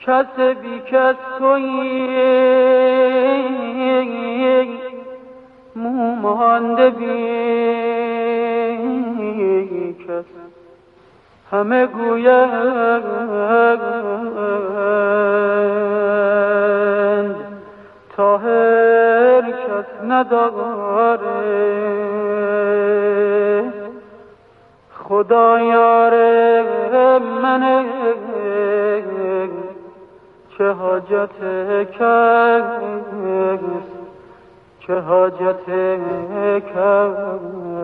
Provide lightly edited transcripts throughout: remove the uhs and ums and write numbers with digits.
کس بی کس تویی، مانده بی کس. همه گویند طاهر کس نداره، خدا یار منه، چه حاجت کس، چه حاجت کس.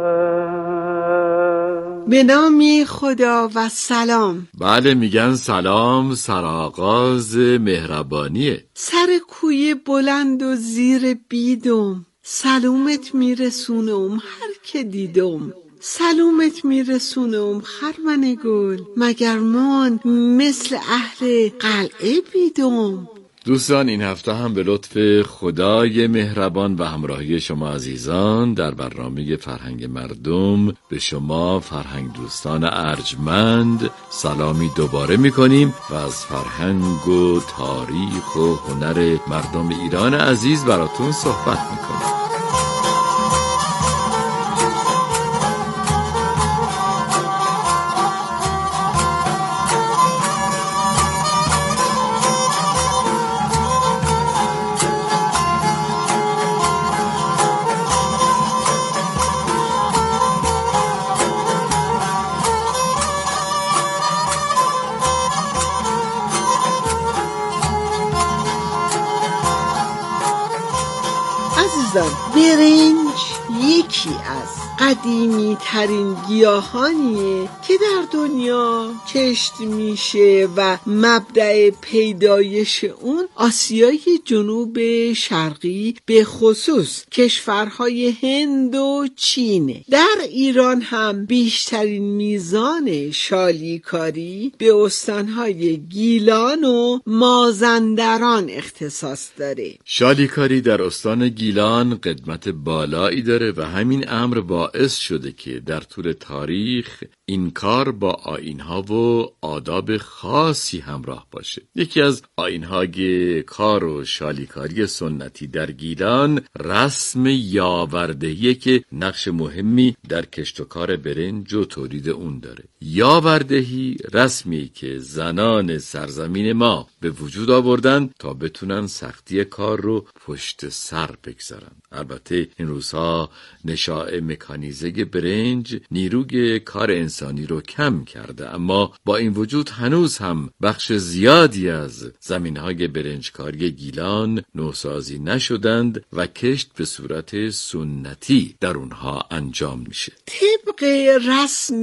به نام خدا و سلام. بله، میگن سلام سرآغاز مهربانیه. سر کوی بلند و زیر بیدم، سلامت میرسونم هر که دیدم. سلامت میرسونم خرمن گل، مگر من مثل اهل قلعه بیدم. دوستان، این هفته هم به لطف خدای مهربان و همراهی شما عزیزان در برنامه فرهنگ مردم به شما فرهنگ دوستان ارجمند سلامی دوباره میکنیم و از فرهنگ و تاریخ و هنر مردم ایران عزیز براتون صحبت میکنیم. برنج یکی از قدیمی ترین گیاهانیه که در دنیا کشت میشه و مبدأ پیدایش اون آسیای جنوب شرقی به خصوص کشورهای هند و چینه. در ایران هم بیشترین میزان شالیکاری به استانهای گیلان و مازندران اختصاص داره. شالیکاری در استان گیلان قدمت بالایی داره و همین امر باعث شده که در طول تاریخ این کار با آیین‌ها و آداب خاصی همراه باشه. یکی از آیین‌های کار و شالیکاری سنتی در گیلان رسم یاوردهیه که نقش مهمی در کشت و کار برنج و تولید اون داره. یاوردهی رسمی که زنان سرزمین ما به وجود آوردن تا بتونن سختی کار رو پشت سر بگذارن. البته این روزها نشاء مکانیزه برنج نیروی کار انسانی رو کم کرده، اما با این وجود هنوز هم بخش زیادی از زمینهای برنجکاری گیلان نوسازی نشدند و کشت به صورت سنتی در اونها انجام میشه. طبق رسم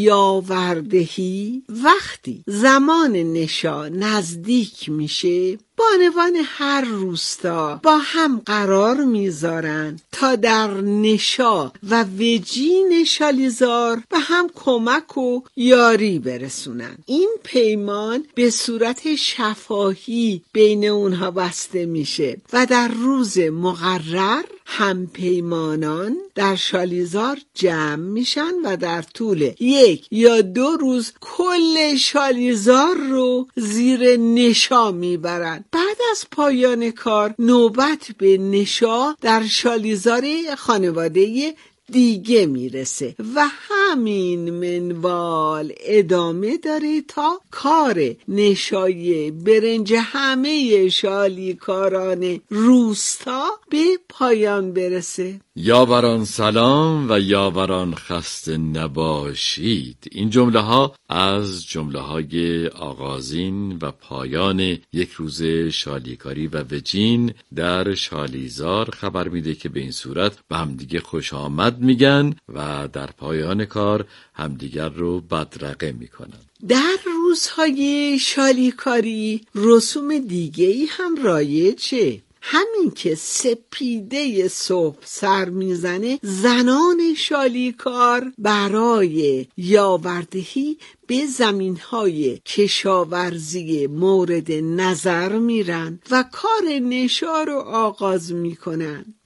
یاوردهی وقتی زمان نشا نزدیک میشه، بانوان هر روستا با هم قرار میذارن تا در نشا و وجین شالیزار به هم کمک و یاری برسونن. این پیمان به صورت شفاهی بین اونها بسته میشه و در روز مقرر هم پیمانان در شالیزار جمع میشن و در طول 1 یا 2 روز کل شالیزار رو زیر نشا میبرن. بعد از پایان کار نوبت به نشا در شالیزار خانواده دیگه میرسه و همین منوال ادامه داره تا کار نشای برنج همه شالیکاران روستا به پایان برسه. یاوران سلام و یاوران خسته نباشید. این جمله ها از جمله های آغازین و پایان یک روز شالیکاری و وجین در شالیزار خبر میده که به این صورت به همدیگه خوش آمد میگن و در پایان کار همدیگر رو بدرقه میکنن. در روزهای شالیکاری رسوم دیگه‌ای هم رایجه. همین که سپیده صبح سر میزنه، زنان شالیکار برای یاوردهی به زمینهای کشاورزی مورد نظر میرن و کار نشا رو آغاز میکنن.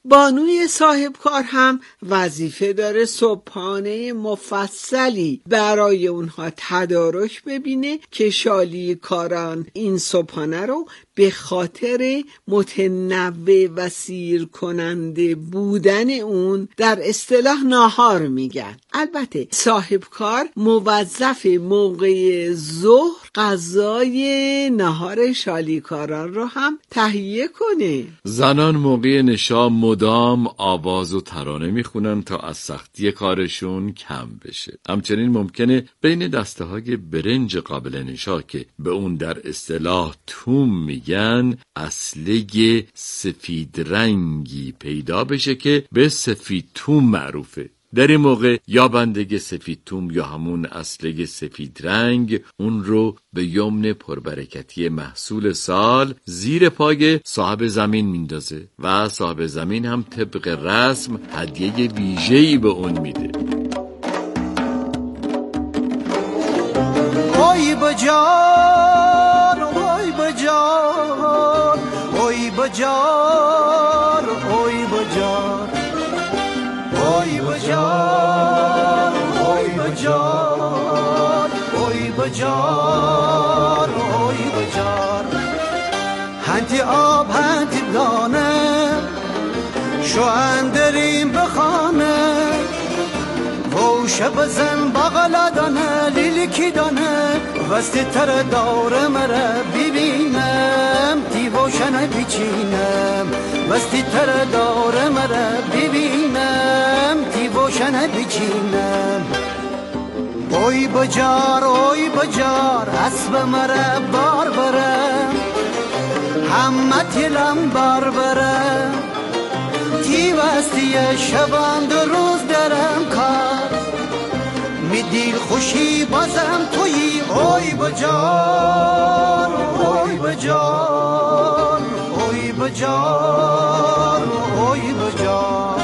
بانوی صاحب کار هم وظیفه داره صبحانه مفصلی برای اونها تدارک ببینه که شالیکاران این صبحانه رو به خاطر متنوع و سیر کننده بودن اون در اصطلاح ناهار میگن. البته صاحب کار موظف موقع ظهر غذای ناهار شالیکاران رو هم تهیه کنه. زنان موقع نشا مدام آواز و ترانه میخونن تا از سختی کارشون کم بشه. همچنین ممکنه بین دسته های برنج قابل نشا که به اون در اصطلاح توم میگن اصله سفید رنگی پیدا بشه که به سفید توم معروفه. در این موقع یا بندگی سفید توم یا همون اصله سفید رنگ اون رو به یمن پربرکتی محصول سال زیر پای صاحب زمین میندازه و صاحب زمین هم طبق رسم هدیه ویژه‌ای به اون میده. اوی بجار اوی بجار اوی بجار اوی بجار اوی بجار اوی بجار اوی بجار اوی بجار هنتی آب هنتی دانه شو اندریم بخانه ووشه بزن بغل دانه لیلیکی دانه وستی تر دور مره ببینم دیوشنه بیچینم وستی تر دور مره ببینم دیوشنه بیچینم اوی بجار اسب مره بار بره همه تیلم بار بره تی وستی شبان دو روز درم کار می دیل خوشی بازم توی اوی بجار اوی بجار اوی بجار اوی بجار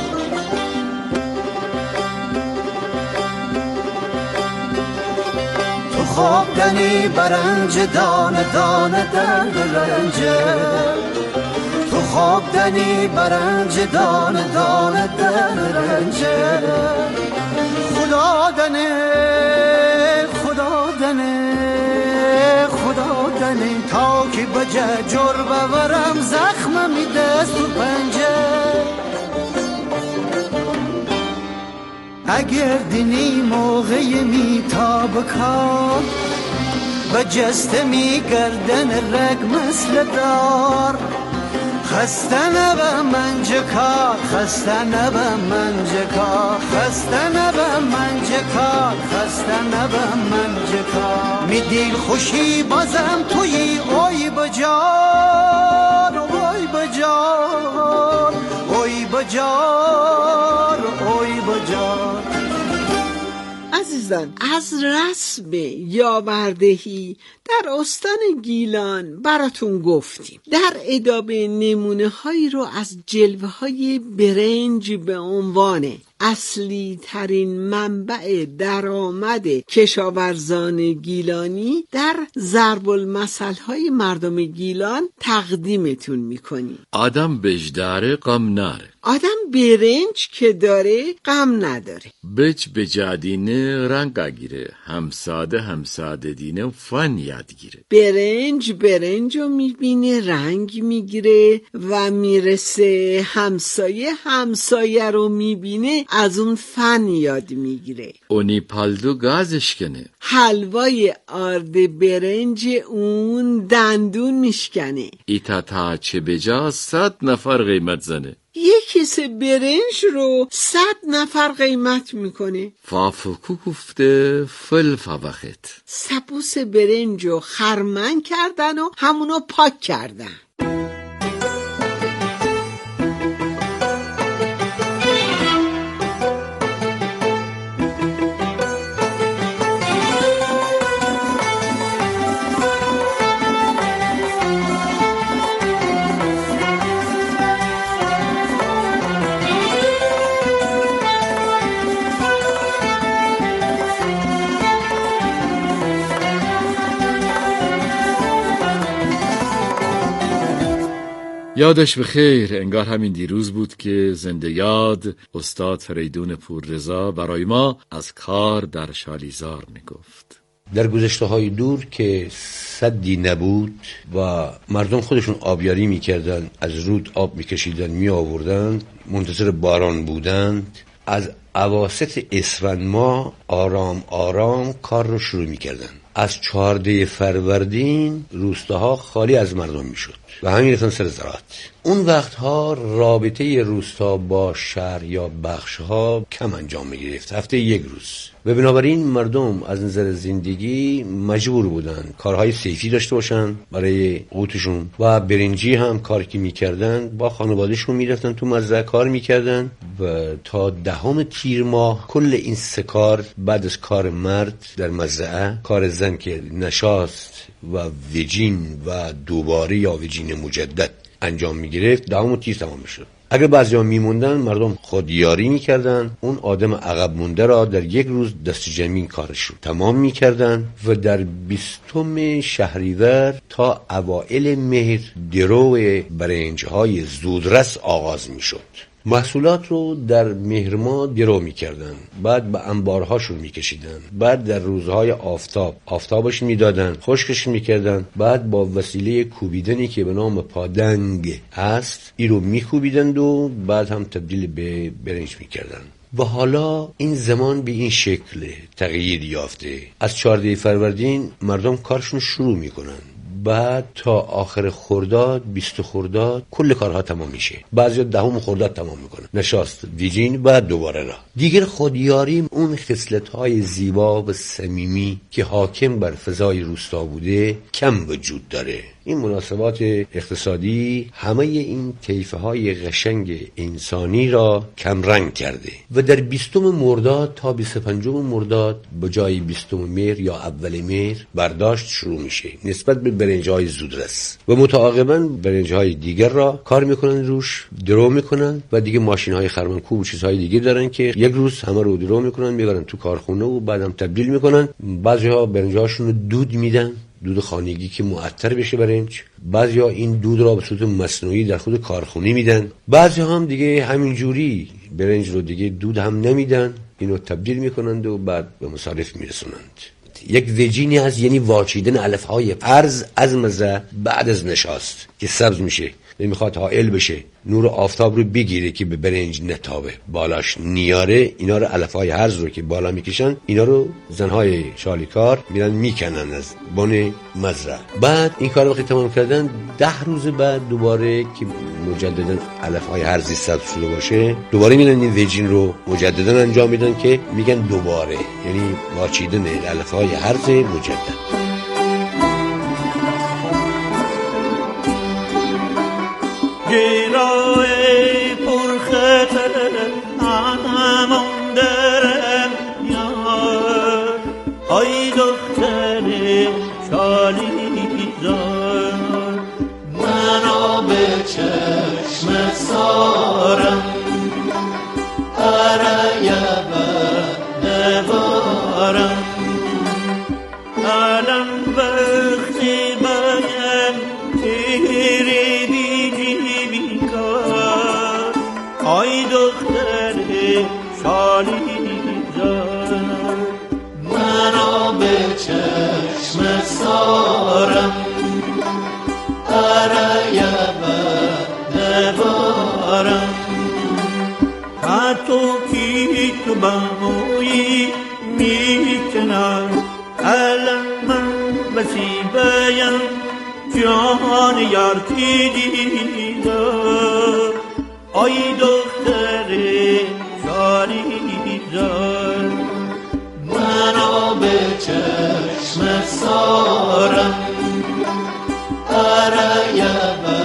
تو خواب دنی برنج دانه دانه در رنجه تو خواب دنی برنج دانه دانه در رنجه خدا دنه خدا دنه خدا دنه تا که بجه جر بورم زخم میده تو پنجه اگر دینی موقع میتاب کار بجسته میگردن رگ مثل دار خسته نبه منجکار خسته نبه منجکار خسته نبه منجکار خسته نبه منجکار می دیل خوشی بازم توی اوی بجار اوی بجار اوی بجار اوی بجار. عزیزان، از رسم یاوردهی در استان گیلان براتون گفتیم. در ادامه نمونه هایی رو از جلوه های برنج به عنوان اصلی ترین منبع درآمد کشاورزان گیلانی در ضرب المثل های مردم گیلان تقدیمتون میکنیم. آدم بجداره غم نره، آدم برنج که داره غم نداره. بچ بجادینه رنگ اگیره، همساده دینه فن یادگیره. برنج رو میبینه رنگ میگیره و میرسه همسایه رو میبینه از اون فن یاد میگیره. اونی پالدو گازش کنه، حلوای آرد برنج اون دندون میشکنه. ایتا تا چه بجا 100 نفر قیمت زنه. یک کیسه برنج رو 100 نفر قیمت میکنه. فافکو گفته فل فوخت. سبوس برنج رو خرمن کردن و همونو پاک کردن. یادش بخیر، انگار همین دیروز بود که زنده یاد استاد فریدون پوررضا برای ما از کار در شالیزار میگفت. در گذشته‌های دور که سدی نبود و مردم خودشون آبیاری میکردن، از رود آب میکشیدن میآوردن، منتظر باران بودند، از اواسط اسفند ماه آرام آرام کار رو شروع میکردن. از 14 فروردین روستاها خالی از مردم میشد و همین رفتن سر زراعت. اون وقتها رابطه روستا با شهر یا بخشها کم انجام میگرفت، هفته یک روز، و بنابراین مردم از نظر زندگی مجبور بودن کارهای صیفی داشته باشن برای قوتشون و برنجی هم کار که میکردن با خانوادهشون میرفتن تو مزرعه کار میکردن و تا 10 تیر ماه کل این 3 کار بعد از کار مرد در مزرعه، کار زن که نشاست و وجین و دوباره یا وجین مجدد انجام میگرفت، 10 تیر تمام میشد. اگر بعضی ها میموندن مردم خودیاری میکردن، اون آدم عقب مونده را در یک روز دست جمعی کارش رو تمام میکردن و در 20 شهریور تا اوائل مهر درو برنج‌های زودرس آغاز میشد. محصولات رو در مهر ماه درو میکردن، بعد به انبارهاشون میکشیدن، بعد در روزهای آفتابش میدادن، خشکش میکردن، بعد با وسیله کوبیدنی که به نام پادنگ هست این رو میکوبیدند و بعد هم تبدیل به برنج میکردن. و حالا این زمان به این شکل تغییر یافته. از 14 فروردین مردم کارشون شروع میکنن، بعد تا آخر خرداد 20 خرداد کل کارها تمام میشه. بعضی 10 خرداد تمام میکنه، نشاست، ویجین، بعد دوباره را دیگر خودیاری. اون خصلت‌های زیبا و صمیمی که حاکم بر فضای روستا بوده کم وجود داره. این مناسبات اقتصادی همه این طیفه‌های قشنگ انسانی را کم رنگ کرده و در 20 مرداد تا 25 مرداد به جای 20 مهر یا اول مهر برداشت شروع میشه نسبت به برنج‌های زودرس و متعاقباً برنج‌های دیگر را کار میکنن، روش درو میکنن و دیگه ماشین‌های خرمنکوب و چیزهای دیگه دارن که یک روز همه رو درو میکنن میبرن تو کارخونه و بعدم تبدیل میکنن. بعضی‌ها برنج‌هاشون رو دود میدن، دود خانگی که معطر بشه برنج. بعضیا این دود را به صورت مصنوعی در خود کارخونه میدن. بعضی هم دیگه همینجوری برنج رو دیگه دود هم نمیدن، اینو تبدیل میکنند و بعد به مصارف میرسونند. یک وجینی هست، یعنی واچیدن علفهای ارز از مزه بعد از نشاست که سبز میشه، نمیخواد حائل بشه، نور آفتاب رو بگیره که به برنج نتابه، بالاش نیاره. اینا رو علفهای هرز رو که بالا میکشن، اینا رو زنهای شالیکار میرن میکنن از بن مزرعه. بعد این کار وقتی تمام کردن 10 روز بعد دوباره که مجددا علفهای هرزی سبز شده باشه دوباره میرن این ویجین رو مجددا انجام میدن که میگن دوباره، یعنی واچیدن علفهای هرز مجدد. گیرای پرخطر امان درم یار، ای دختر شالیزار، منو به چشم سارم ارایه بنوارم، علم وقتی بایم تیری ای دختر شالیزار، منو به چشم سارم ارایه بنوارم، حتی کی تو بمویی میکنم، علم من بسیبایم جان یار کی دیدار، ای دختر شالیزار، منو به چشم سارم ارایه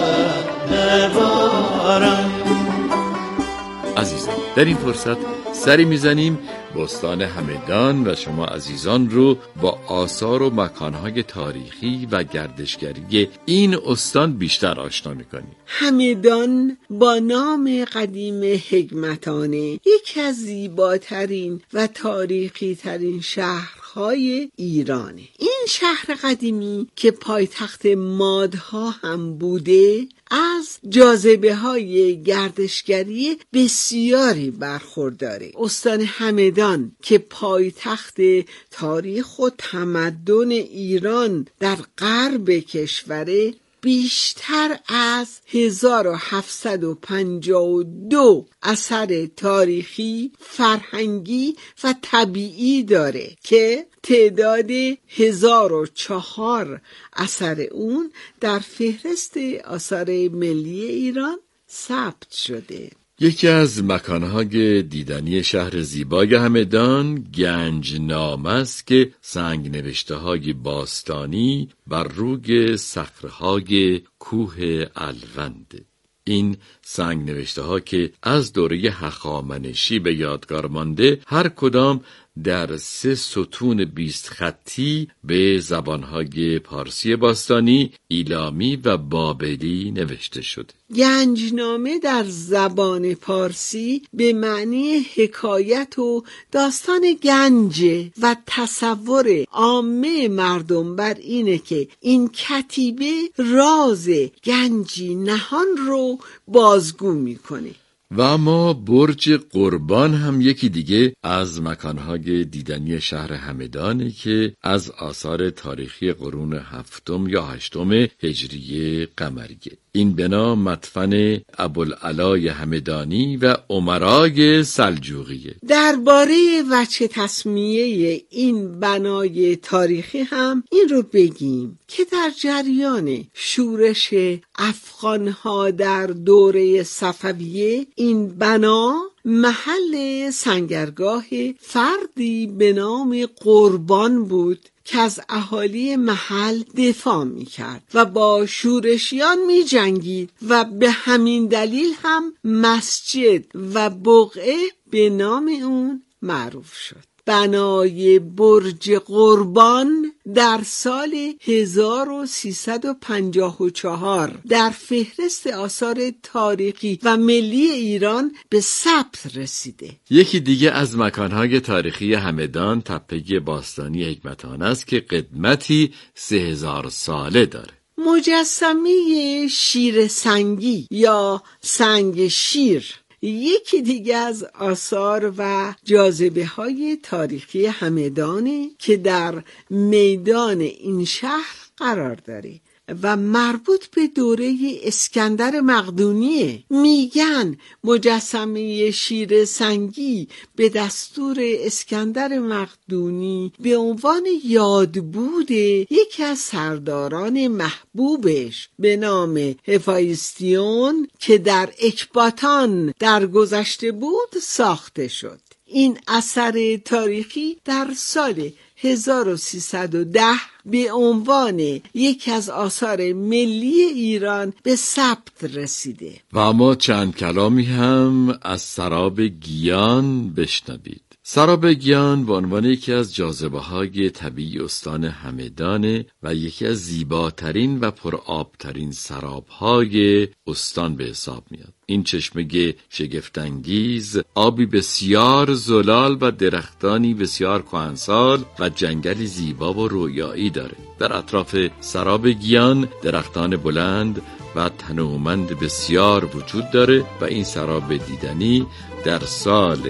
بنوارم. عزیزان، در این فرصت سری میزنیم بستان همدان و شما عزیزان رو با آثار و مکانهای تاریخی و گردشگری این استان بیشتر آشنا میکنیم. همدان با نام قدیم حکمتانه یکی از زیباترین و تاریخی ترین شهرهای ایرانه. این شهر قدیمی که پایتخت مادها هم بوده از جاذبه‌های گردشگری بسیاری برخورداره. استان همدان که پایتخت تاریخ و تمدن ایران در غرب کشوره، بیشتر از 1752 اثر تاریخی، فرهنگی و طبیعی داره که تعداد 1004 اثر اون در فهرست آثار ملی ایران ثبت شده. یکی از مکانهای دیدنی شهر زیبای همدان گنجنامه است که سنگ نوشته‌های باستانی بر روی صخره‌های کوه الوند. این سنگ نوشته‌ها که از دوره هخامنشی به یادگار مانده، هر کدام در 3 ستون 20 خطی به زبانهای پارسی باستانی، ایلامی و بابلی نوشته شده. گنجنامه در زبان پارسی به معنی حکایت و داستان گنج و تصور عامه مردم بر اینه که این کتیبه راز گنجی نهان رو بازگو میکنه. و اما برج قربان هم یکی دیگه از مکانهای دیدنی شهر همدانه که از آثار تاریخی قرون 7 یا 8 هجری قمریه. این بنا مدفن ابوالعلای همدانی و امرای سلجوقیه. درباره وجه تسمیه این بنای تاریخی هم این رو بگیم که در جریان شورش افغانها در دوره صفویه، این بنا محل سنگرگاه فردی به نام قربان بود که از اهالی محل دفاع می‌کرد و با شورشیان می‌جنگید و به همین دلیل هم مسجد و بقعه به نام اون معروف شد. بنای برج قربان در سال 1354 در فهرست آثار تاریخی و ملی ایران به ثبت رسیده. یکی دیگه از مکانهای تاریخی همدان تپه باستانی حکمتانه است که قدمتی 3000 ساله داره. مجسمه شیر سنگی یا سنگ شیر یکی دیگه از آثار و جاذبه‌های تاریخی همدانه که در میدان این شهر قرار داره و مربوط به دوره اسکندر مقدونیه. میگن مجسمه شیر سنگی به دستور اسکندر مقدونی به عنوان یادبود یکی از سرداران محبوبش به نام هفایستیون که در اکباتان درگذشته بود ساخته شد. این اثر تاریخی در سال 1310 به عنوان یکی از آثار ملی ایران به ثبت رسیده. و اما چند کلامی هم از سراب گیان بشنوید. سراب گیان به عنوان یکی از جاذبه‌های طبیعی استان همدان و یکی از زیباترین و پرآبترین سراب‌های استان به حساب میاد. این چشمه شگفت‌انگیز آبی بسیار زلال و درختانی بسیار کهنسال و جنگلی زیبا و رویایی داره. در اطراف سراب گیان درختان بلند و تنومند بسیار وجود داره و این سراب دیدنی در سال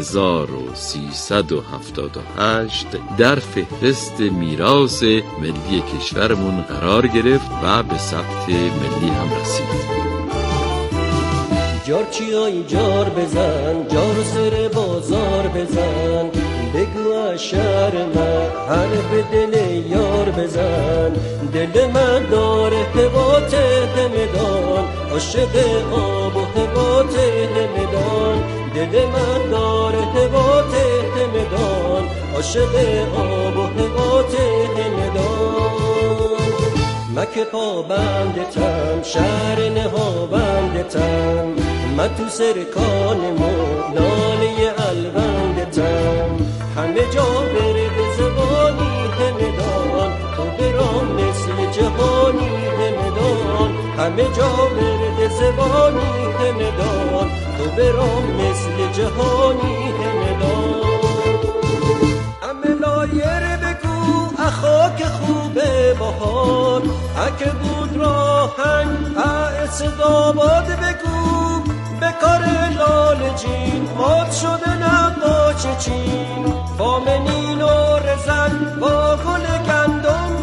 1378 در فهرست میراث ملی کشورمون قرار گرفت و به ثبت ملی هم رسید. جار چیای جار بزن، جار سر بازار بزن، بگو از شهر من حرف دل یار بزن. دل من داره هوات همدان، عاشق آب و هوات همدان. دل من داره هوات همدان، عاشق آب و هوات همدان. مکه پا بندتم، شهر نها بندتم، من تو سرکان لاله الوندتم. همه جا بره به زبانی همدان، تو برام مثل جهانی همدان. همه جا بره به زبانی همدان، تو برام مثل جهانی همدان. همه لایر بگو اخاک خوبه بهار، اگه بود راهنگ صدا باد بگو به کار لال جین مات شده نقاش چین با منین و رزن با گل گندم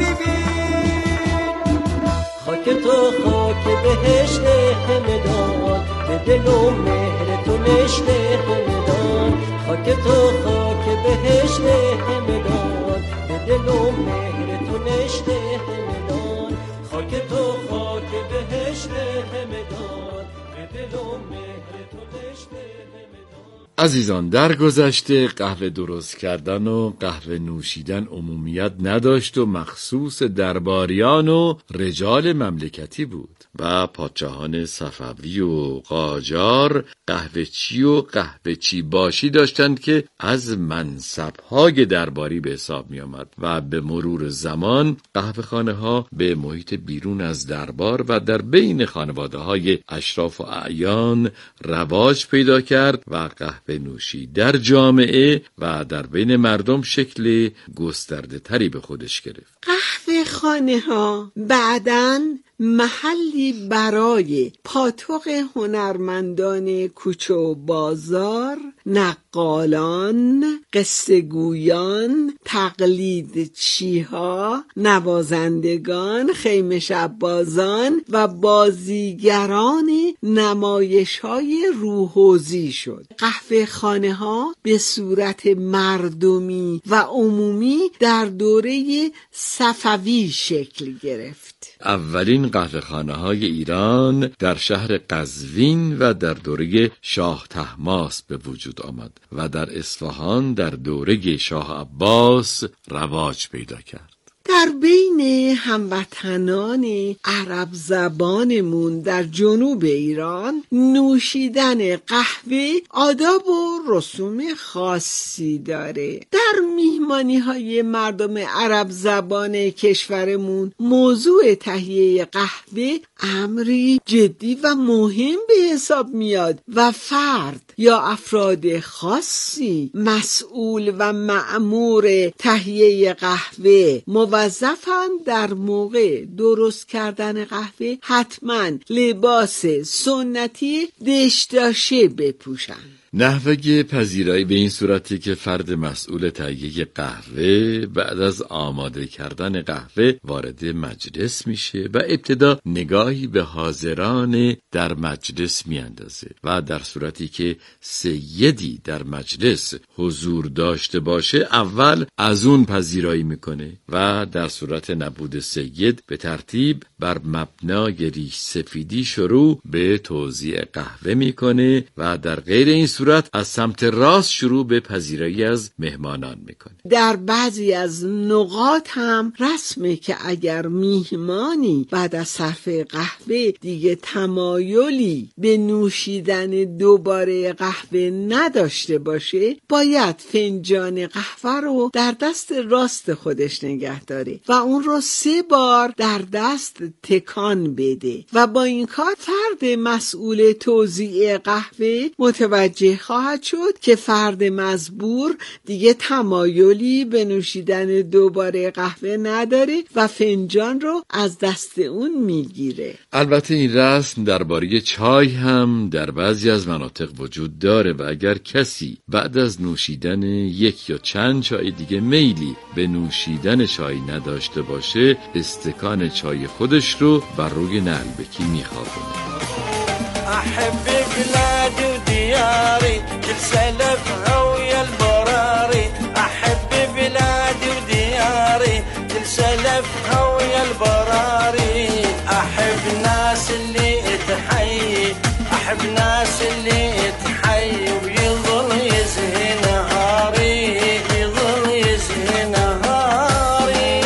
ببین خاک تو خاک بهشت همدان به دل و مهر تو نشت همدان خاک تو خاک بهشت همدان به دل و مهر تو نشت همدان خاک تو خاک بهشت همدان به دل و مهر تو نشت همدان. عزیزان، در گذشته قهوه درست کردن و قهوه نوشیدن عمومیت نداشت و مخصوص درباریان و رجال مملکتی بود و پادشاهان صفوی و قاجار قهوه چی و قهوه چی باشی داشتند که از منصب‌های درباری به حساب می آمد و به مرور زمان قهوه خانه ها به محیط بیرون از دربار و در بین خانواده های اشراف و اعیان رواج پیدا کرد و قهوه نوشی در جامعه و در بین مردم شکل گسترده تری به خودش گرفت. قهوه خانه ها بعداً محلی برای پاتوق هنرمندان کوچه و بازار، نقالان، قصه گویان، تقلید چیها، نوازندگان، خیمه شب بازان و بازیگران نمایش های روحوزی شد. قهوه خانه ها به صورت مردمی و عمومی در دوره صفوی شکل گرفت. اولین قهوه‌خانه‌های ایران در شهر قزوین و در دوره شاه طهماسپ به وجود آمد و در اصفهان در دوره شاه عباس رواج پیدا کرد. در بین هموطنان عرب زبانمون در جنوب ایران نوشیدن قهوه آداب و رسوم خاصی داره. در میهمانی های مردم عرب زبان کشورمون موضوع تهیه قهوه امری جدی و مهم به حساب میاد و فرد یا افراد خاصی مسئول و مأمور تهیه قهوه موظفن در موقع درست کردن قهوه حتما لباس سنتی دشداشه بپوشن. نحوه پذیرایی به این صورتی که فرد مسئول تهیه قهوه بعد از آماده کردن قهوه وارد مجلس میشه و ابتدا نگاهی به حاضران در مجلس میاندازه و در صورتی که سیدی در مجلس حضور داشته باشه اول از اون پذیرایی میکنه و در صورت نبود سید به ترتیب بر مبنای ریش سفیدی شروع به توزیع قهوه میکنه و در غیر این صورت از سمت راست شروع به پذیرایی از مهمانان میکنه. در بعضی از نقاط هم رسمه که اگر میهمانی بعد از صرف قهوه دیگه تمایلی به نوشیدن دوباره قهوه نداشته باشه باید فنجان قهوه رو در دست راست خودش نگه داره و اون رو 3 بار در دست تکان بده و با این کار فرد مسئول توزیع قهوه متوجه خواهد شد که فرد مزبور دیگه تمایلی به نوشیدن دوباره قهوه نداره و فنجان رو از دست اون میگیره. البته این رسم درباره چای هم در بعضی از مناطق وجود داره و اگر کسی بعد از نوشیدن 1 یا چند چای دیگه میلی به نوشیدن چای نداشته باشه استکان چای خودش رو بر روی نعلبکی میخوابونه. أحب بلادي ودياري كل سلفها ويا البراري أحب بلادي ودياري كل سلفها ويا البراري أحب ناس اللي تحيي أحب ناس اللي تحيي ويظل يزهي نهاري يظل يزهي نهاري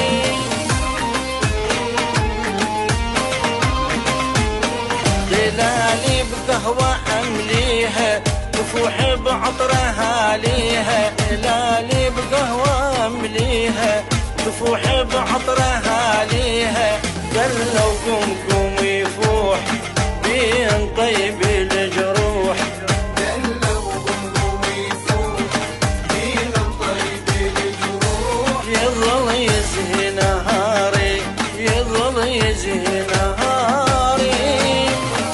دلالي بقهوة أمليها تفوح بعطرها ليها دلالي بقهوة أمليها تفوح بعطرها ليها قلوا قمكم يفوح بين طيب الجروح قلوا قمكم يفوح بين طيب الجروح يظل يزهي نهاري يظل يزهي نهاري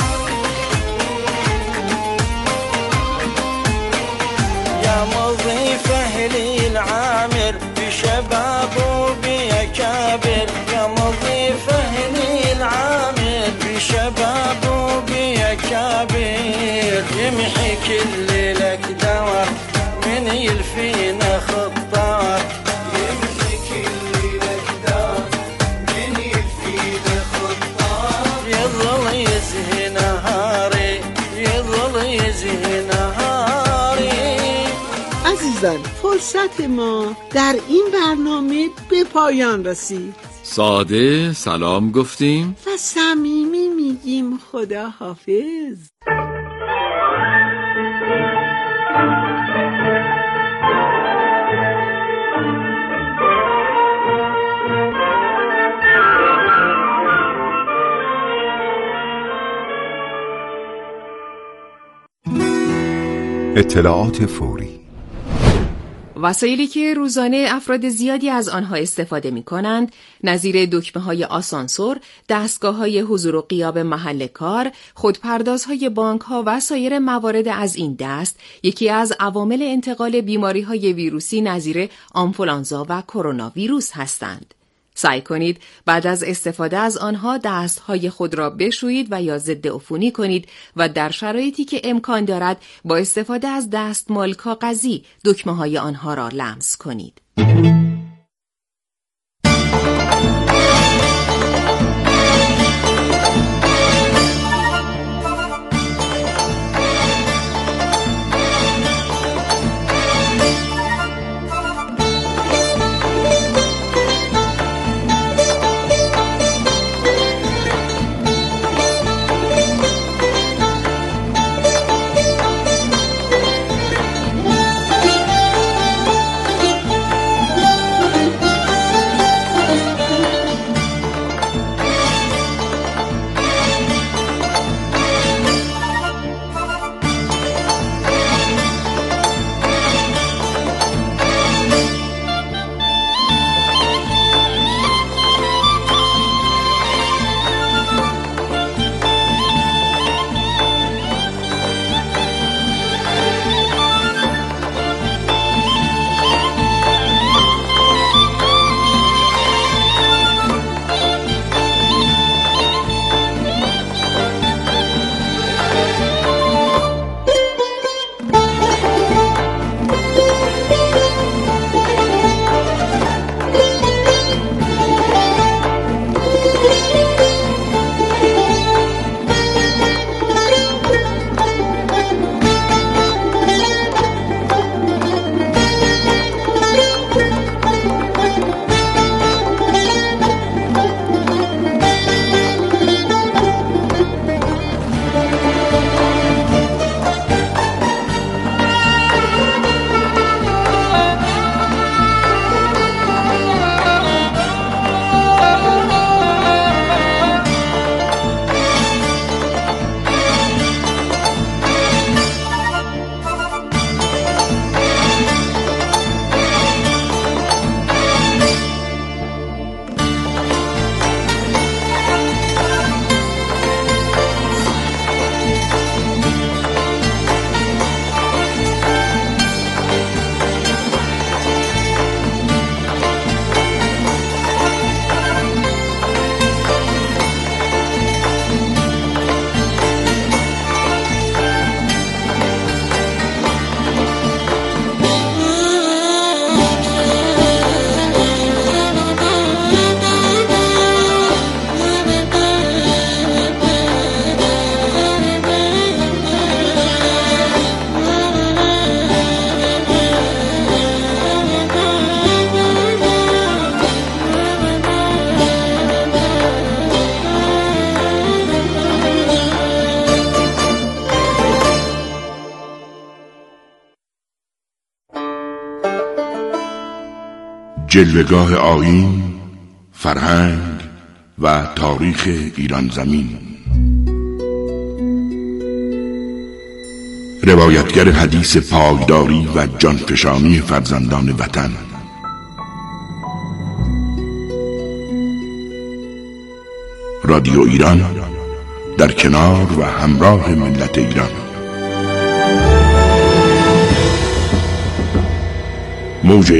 عبير يمحي كل الأكدار من يلفينا خطار يمحي كل الأكدار من يلفينا خطار يظل يزهي نهاري يظل يزهي نهاري. عزیزان فرصت ما در این برنامه به پایان رسید. ساده سلام گفتیم و صمیمی میگیم خدا حافظ. اطلاعات فوری. وسایلی که روزانه افراد زیادی از آنها استفاده می کنند، نظیر دکمه‌های آسانسور، دستگاه‌های حضور و غیاب محل کار، خودپردازهای بانک‌ها و سایر موارد از این دست، یکی از عوامل انتقال بیماری‌های ویروسی نظیر آنفولانزا و کرونا ویروس هستند. سعی کنید بعد از استفاده از آنها دستهای خود را بشویید و یا ضد عفونی کنید و در شرایطی که امکان دارد با استفاده از دستمال کاغذی دکمه‌های آنها را لمس کنید. جلوه‌گاه آیین، فرهنگ و تاریخ ایران زمین. روایتگر حدیث پایداری و جانفشانی فرزندان وطن. رادیو ایران در کنار و همراه ملت ایران. موج